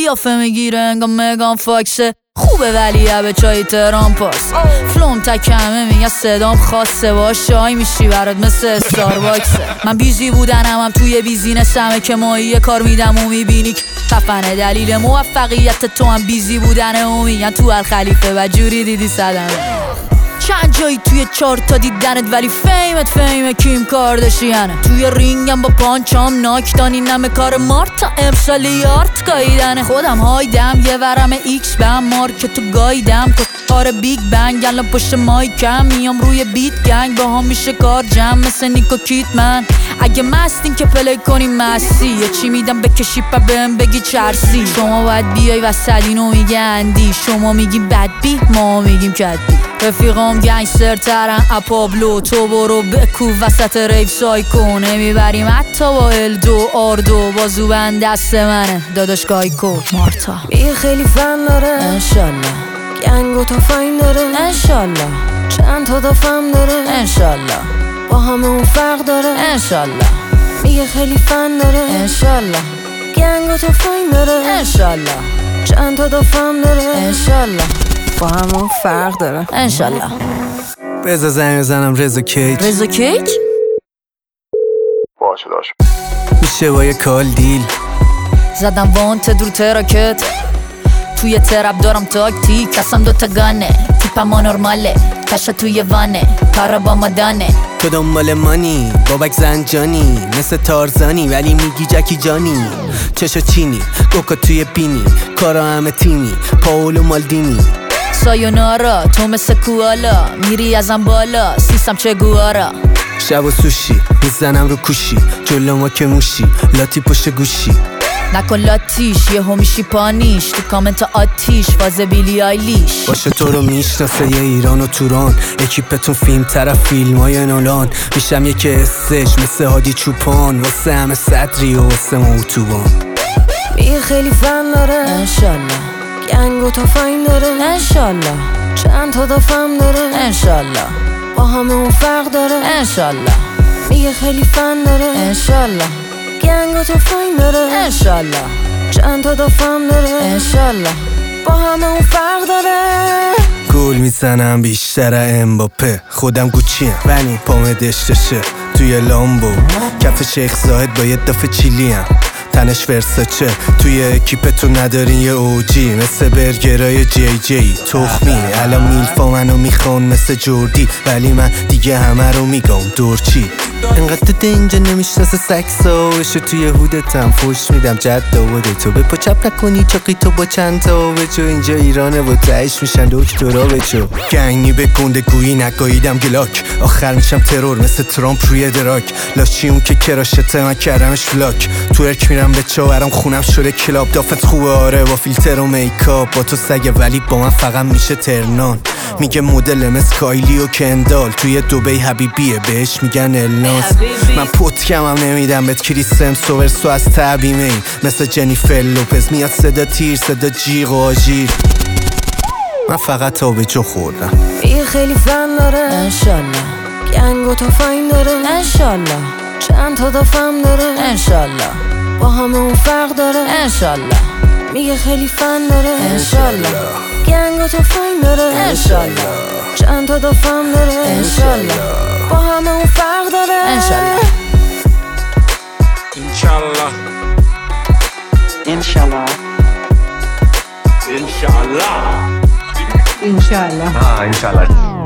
قیافه میگیره انگام مگان فاکسه. خوبه ولی به چای تهران پاس. فلوم تکمه میگه صدام خاصه باش شای میشی برات مثل استارباکسه. من بیزی بودنم هم توی بیزینسمه که ماهی کار میدم و میبینی که خفنه. دلیل موفقیت تو هم بیزی بودنه و میگن تو الخلیفه و جوری دیدی صدمه. چند جایی توی چارتا دیدنت ولی فیم کیم کارداشیانه. توی رینگم با پانچام ناکدانی نمه کار مارتا امسال یارت گاییدنه. خودم هایدم یه ورم ایکس به هم مارکتو گایدم کار بیگ بنگ. الان پشت مایکم میام روی بیت گنگ با هم میشه کار جمع مثل نیکو کیتمن. اگه مستین که پلی کنیم مستی یه چی میدم بکشی پا بهم بگی چرسی. شما باید بیای وسط اینو میگه اندی. شما میگیم بد بی ما میگیم کد بی. رفیقام گنگستر ترن اپابلو تو برو بکو وسط ریف سایکو. نمیبریم حتی با الدو آردو بازو بند دست منه داداش گایکو مارتا. یه خیلی فن داره انشالله. گنگو تا فاین داره انشالله. چند تا دافم داره انشالله. با همه اون فرق داره انشالله. میگه خیلی فن داره انشالله. گنگو تا فاین داره انشالله. چند تا دافم داره انشالله. با همه اون فرق داره انشالله. بذار زنگ بزنم رضا کیک. رضا کیک؟ باشه داشت میشه با یه کال دیل. زدم وانت رو تراکت توی ترپ دارم تاکتیک. کسم دوتا گانه تیپم ما نرماله کشا توی وانه کارا با مدانه. تو دنبال مانی بابک زنجانی مثل تارزانی ولی میگی جکی جانی. چشا چینی گوکا توی بینی کارا همه تیمی پاولو مالدینی. سایونارا تو مثل کوالا میری ازم بالا سیستم چه گوارا. شب و سوشی میزنم رو کوشی جلو ما که موشی لاتی پشت گوشی. نکن لاتیش یه همیشی پانیش تو کامنت آتیش فاز بیلی آیلیش. باشه تو رو میشناسه یه ایران و توران اکیپتون فیلم طرف فیلم های نولان. میشم یک استش مثل هادی چوپان واسه همه صدری و واسه ما اتوبان. میگه خیلی فن داره انشالله. گنگو تا فاین داره انشالله. چند تا دافم داره انشالله. با همه اون فرق داره انشالله. میگه خیلی فن داره انشالله. گنگو تا فاین داره انشالله. چند تا دافم داره انشالله. با همه اون فرق داره. گل میزنم بیشتر امباپه خودم گوچیم ولی پام دشتشه توی لامبو. کف شیخ زاهد با یه دافه چیلی هم تنش ورساچه. توی اکیپتون ندارین یه اوجی مثل برگرای جی جی تخمی. الان میلفا منو میخوان مثل جوردی ولی من دیگه همه رو میگم دورچی. انقدر ده اینجا نمیشناسه سکسا بشو توی هودتم فوش میدم جد داوده. تو به پا چپ نکنی چاقی تو با چند تا بچو. اینجا ایرانه و تهش میشن دکترا بچو. گنگی به گنده گویی نگاهیدم گلاک آخر میشم ترور مثل ترامپ روی دراک. لاشی اون که کراشته من کردمش فلاک. تورک میرم به چاورم خونم شده کلاب. دافت خوبه آره با فیلتر و میکاپ. با تو سگه ولی با من فقط میشه ترنان. میگه مدل مثل کایلی و کندال. توی دوبی حبیبیه بهش میگن الناس. من پتکم هم نمیدم بهت کریسم سوورسو از تعبیمه ای مثل جنیفر لوپز. میاد صدا تیر صدا جیغ و آژیر. من فقط تا به جو خوردم. میگه خیلی فن داره انشالله. گنگو تا فاین داره انشالله. چند تا دافم داره انشالله. با همه اون فرق داره انشالله. میگه خیلی فن داره انشالله. گنگو تا فاین داره انشالله. چند تا دافم داره انشالله. با همه اون فرق داره انشالله. انشالله انشالله انشالله انشالله انشالله